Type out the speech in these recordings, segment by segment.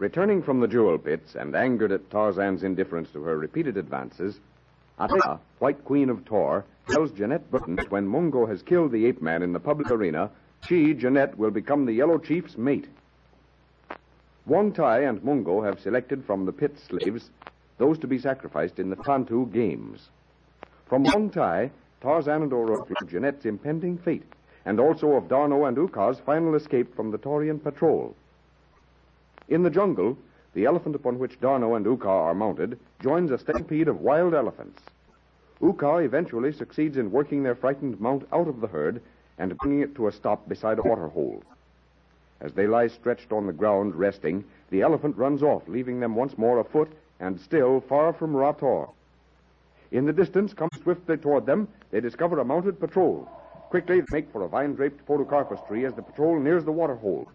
Returning from the jewel pits and angered at Tarzan's indifference to her repeated advances, Atea, White Queen of Tor, tells Jeanette Burton that when Mungo has killed the ape man in the public arena, she, Jeanette, will become the Yellow Chief's mate. Wong Tai and Mungo have selected from the pit slaves those to be sacrificed in the Pantu Games. From Wong Tai, Tarzan and O'Rourke learn Jeanette's impending fate, and also of D'Arnot and Uka's final escape from the Taurian patrol. In the jungle, the elephant upon which D'Arnot and Uka are mounted joins a stampede of wild elephants. Uka eventually succeeds in working their frightened mount out of the herd and bringing it to a stop beside a water hole. As they lie stretched on the ground resting, the elephant runs off, leaving them once more afoot and still far from Rator. In the distance, coming swiftly toward them, they discover a mounted patrol. Quickly, they make for a vine-draped podocarpus tree as the patrol nears the water hole.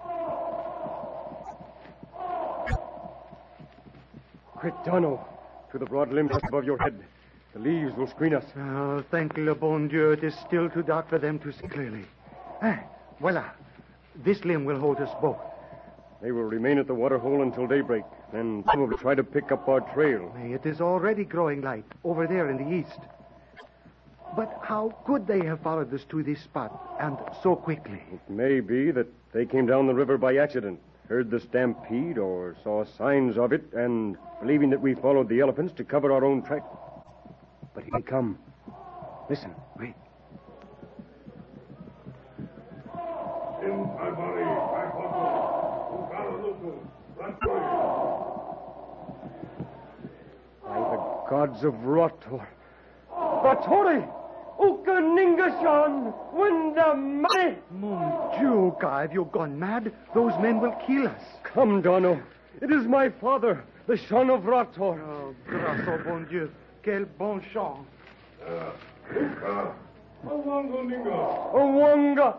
Quick, D'Arnot, to the broad limb just above your head. The leaves will screen us. Oh, thank le bon Dieu, it is still too dark for them to see clearly. Voila. This limb will hold us both. They will remain at the water hole until daybreak, then probably try to pick up our trail. It is already growing light, over there in the east. But how could they have followed us to this spot, and so quickly? It may be that they came down the river by accident, heard the stampede, or saw signs of it, and believing that we followed the elephants to cover our own track. But here they come. Listen, wait. By the gods of Rotor. Ratori! Ukaningashan! Windamani! Mon Dieu, Uka, have you gone mad? Those men will kill us. Come, D'Arnot. It is my father, the son of Rator. Oh, grâce au bon Dieu. Quel bon chant. Uka! Owanga!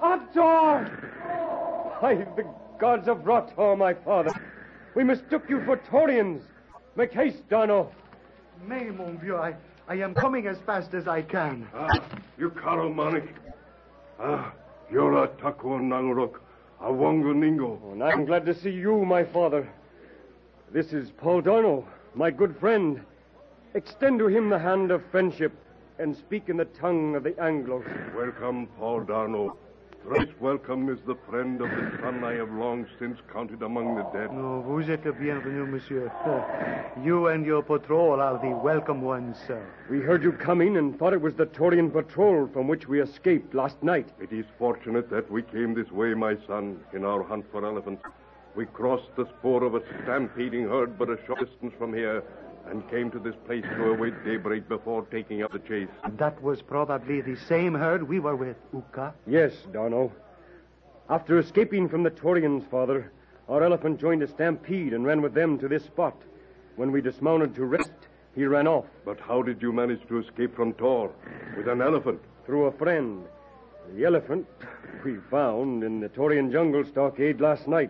Ator! By the gods of Rator, my father. We mistook you for Taurians. Make haste, D'Arnot. Mais, mon vieux, I am coming as fast as I can. You Manik. You're a Taco Nangrok, a Wangoningo. Oh, and I'm glad to see you, my father. This is Paul D'Arnot, my good friend. Extend to him the hand of friendship and speak in the tongue of the Anglos. Welcome, Paul D'Arnot. Thrice welcome is the friend of the son I have long since counted among the dead. No, vous êtes le bienvenu, monsieur. You and your patrol are the welcome ones, sir. We heard you coming and thought it was the Taurian patrol from which we escaped last night. It is fortunate that we came this way, my son, in our hunt for elephants. We crossed the spoor of a stampeding herd but a short distance from here and came to this place to await daybreak before taking up the chase. That was probably the same herd we were with, Uka. Yes, D'Arnot. After escaping from the Taurians, father, our elephant joined a stampede and ran with them to this spot. When we dismounted to rest, he ran off. But how did you manage to escape from Tor with an elephant? Through a friend. The elephant we found in the Taurian jungle stockade last night.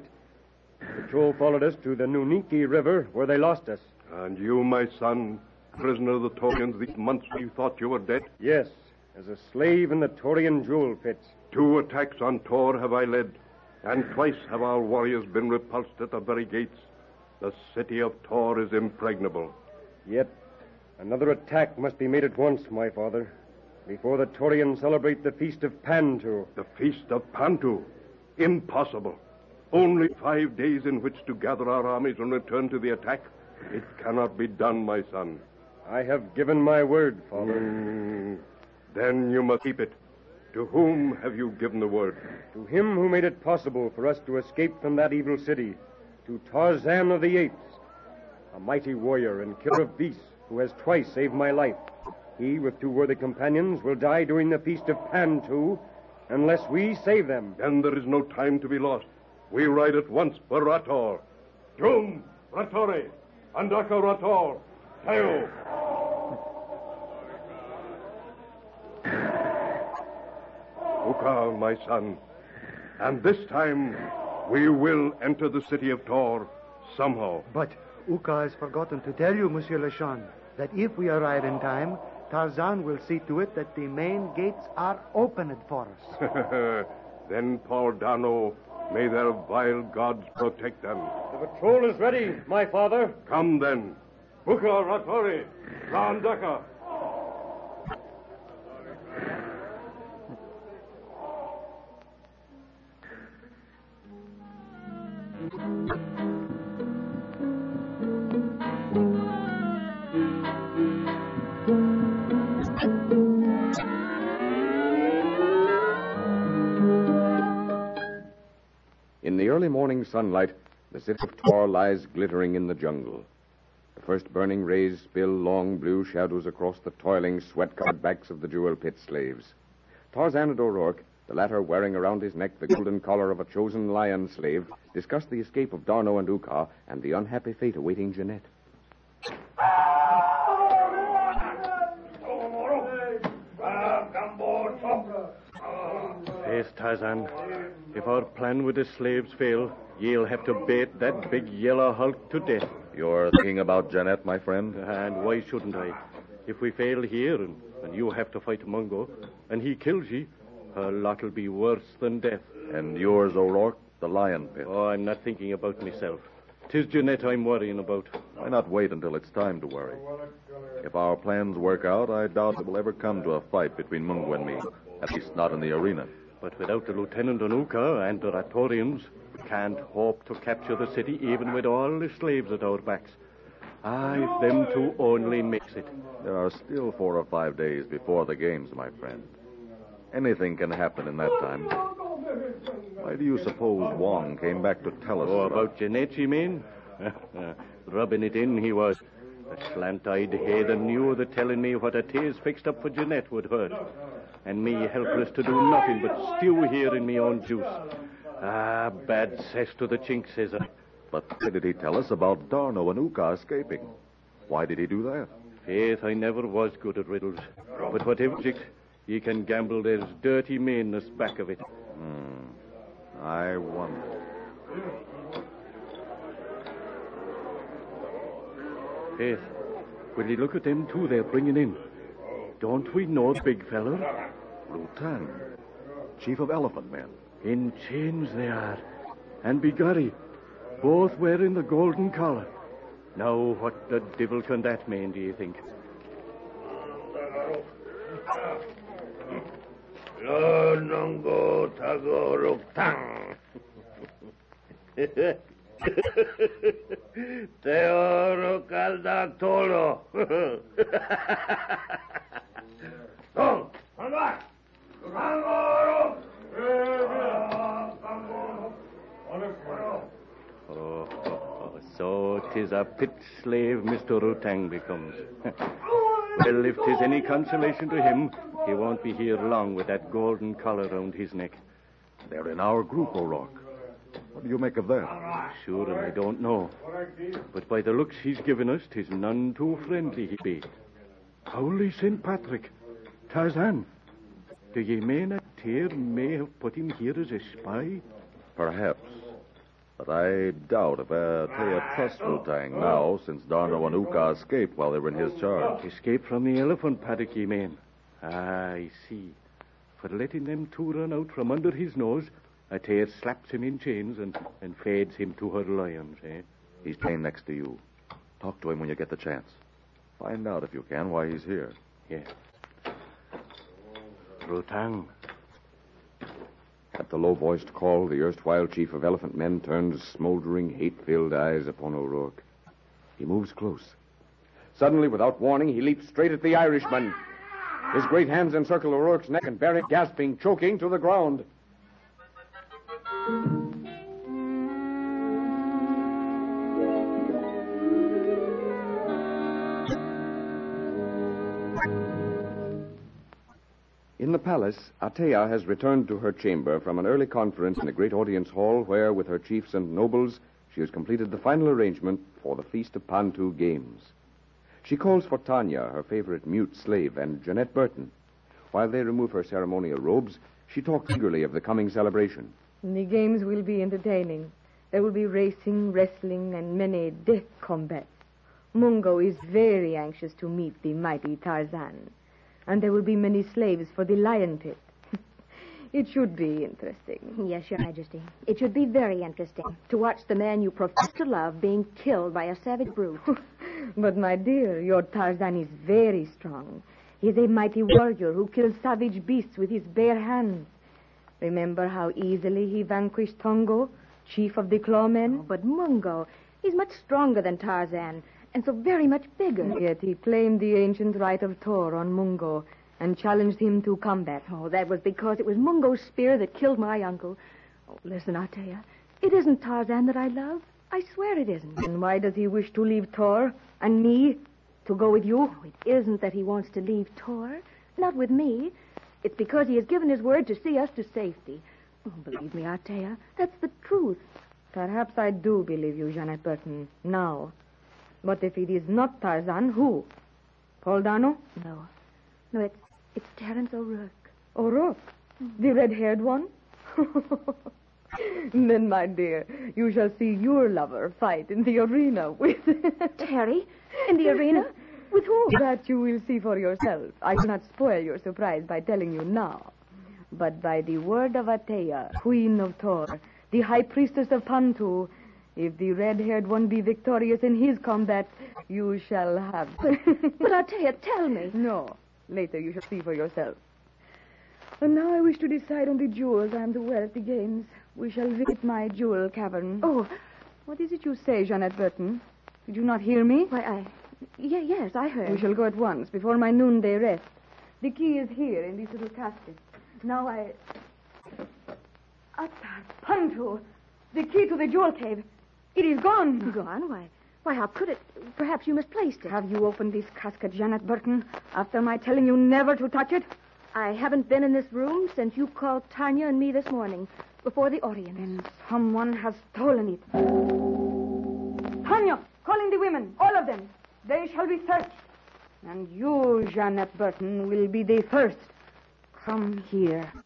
The patrol followed us to the Nuniki River, where they lost us. And you, my son, prisoner of the Taurians these months we thought you were dead? Yes, as a slave in the Taurian jewel pits. 2 attacks on Tor have I led, and twice have our warriors been repulsed at the very gates. The city of Tor is impregnable. Yet another attack must be made at once, my father, before the Taurians celebrate the Feast of Pantu. The Feast of Pantu? Impossible. Only 5 days in which to gather our armies and return to the attack. It cannot be done, my son. I have given my word, father. Then you must keep it. To whom have you given the word? To him who made it possible for us to escape from that evil city. To Tarzan of the Apes, a mighty warrior and killer of beasts who has twice saved my life. He, with 2 worthy companions, will die during the Feast of Pantu unless we save them. Then there is no time to be lost. We ride at once for Rator. Drum, Ratore, Andaka Rator, Tayo. Uka, my son, and this time we will enter the city of Tor somehow. But Uka has forgotten to tell you, Monsieur Lechon, that if we arrive in time, Tarzan will see to it that the main gates are opened for us. Then, Paul D'Arnot, May their vile gods protect them. The patrol is ready, my father. Come then. Buka Ratori, Randaka. In the early morning sunlight, the city of Tor lies glittering in the jungle. The first burning rays spill long blue shadows across the toiling, sweat-covered backs of the jewel pit slaves. Tarzan and O'Rourke, the latter wearing around his neck the golden collar of a chosen lion slave, discuss the escape of Darno and Uka and the unhappy fate awaiting Jeanette. Yes, Tarzan. If our plan with the slaves fail, you'll have to bait that big yellow hulk to death. You're thinking about Jeanette, my friend? And why shouldn't I? If we fail here and you have to fight Mungo, and he kills you, her lot'll be worse than death. And yours, O'Rourke, the lion pit. Oh, I'm not thinking about myself. 'Tis Jeanette I'm worrying about. Why not wait until it's time to worry? If our plans work out, I doubt it will ever come to a fight between Mungo and me. At least not in the arena. But without the Lieutenant Onuka and the Ratorians, we can't hope to capture the city even with all the slaves at our backs. If them two only makes it. There are still 4 or 5 days before the games, my friend. Anything can happen in that time. Why do you suppose Wong came back to tell us about Jeanette, you mean? Rubbing it in, he was. The slant-eyed heathen knew that telling me what a tea's fixed up for Jeanette would hurt. And me helpless to do nothing but stew here in me own juice. Bad cess to the chink, says I. But why did he tell us about Darno and Uka escaping? Why did he do that? Faith, I never was good at riddles. But whatever it, ye can gamble there's dirty meanness back of it. I wonder. Faith, will ye look at them two they're bringing in? Don't we know the big feller? Lutang, chief of elephant men. In chains they are. And begorry, both wearing the golden collar. Now, what the devil can that mean, do you think? Lo nongo tago ruktang. Teoro kaldak tolo. Go, come back. So 'tis a pit slave Mr. Rutang becomes. Well, if 'tis any consolation to him, he won't be here long with that golden collar round his neck. They're in our group, O'Rourke. What do you make of that? Sure, and I don't know. But by the looks he's given us, 'tis none too friendly he be. Holy St. Patrick! Tarzan, do ye mean that Tyr may have put him here as a spy? Perhaps. But I doubt if Atea trusts Lutang now, since Darno and Uka escaped while they were in his charge. Escape from the elephant paddock, ye mean? I see. For letting them two run out from under his nose, Atea slaps him in chains and fades him to her lions, eh? He's chained next to you. Talk to him when you get the chance. Find out, if you can, why he's here. Yeah. Rutang. At the low-voiced call, the erstwhile chief of elephant men turns smoldering, hate-filled eyes upon O'Rourke. He moves close. Suddenly, without warning, he leaps straight at the Irishman. His great hands encircle O'Rourke's neck and bear him gasping, choking, to the ground. In the palace, Atea has returned to her chamber from an early conference in the great audience hall where, with her chiefs and nobles, she has completed the final arrangement for the Feast of Pantu Games. She calls for Tanya, her favorite mute slave, and Jeanette Burton. While they remove her ceremonial robes, she talks eagerly of the coming celebration. The games will be entertaining. There will be racing, wrestling, and many death combats. Mungo is very anxious to meet the mighty Tarzan. And there will be many slaves for the lion pit. It should be interesting. Yes, Your Majesty. It should be very interesting to watch the man you profess to love being killed by a savage brute. But, my dear, your Tarzan is very strong. He's a mighty warrior who kills savage beasts with his bare hands. Remember how easily he vanquished Tongo, chief of the Clawmen? Oh, but Mungo, he's much stronger than Tarzan, and so very much bigger. Yet he claimed the ancient right of Tor on Mungo and challenged him to combat. Oh, that was because it was Mungo's spear that killed my uncle. Oh, listen, Altea. It isn't Tarzan that I love. I swear it isn't. And why does he wish to leave Tor and me to go with you? Oh, it isn't that he wants to leave Tor. Not with me. It's because he has given his word to see us to safety. Oh, believe me, Altea, that's the truth. Perhaps I do believe you, Janet Burton, now. But if it is not Tarzan, who? Paul Dano? No, it's Terence O'Rourke. O'Rourke? The red-haired one? Then, my dear, you shall see your lover fight in the arena with... Terry? In the arena? With whom? That you will see for yourself. I cannot spoil your surprise by telling you now. But by the word of Atea, Queen of Tor, the High Priestess of Pantu, if the red-haired one be victorious in his combat, you shall have... But Atea, tell me. No. Later you shall see for yourself. And now I wish to decide on the jewels I am to wear at the games. We shall visit my jewel cavern. Oh, what is it you say, Janet Burton? Did you not hear me? Why, yes, I heard. We shall go at once, before my noonday rest. The key is here in this little casket. Now Atar, Pantu, the key to the jewel cave. It is gone. Gone? Why, how could it? Perhaps you misplaced it. Have you opened this casket, Janet Burton, after my telling you never to touch it? I haven't been in this room since you called Tanya and me this morning, before the audience. Then someone has stolen it. Tanya, calling the women, all of them. They shall be searched. And you, Janet Burton, will be the first. Come here.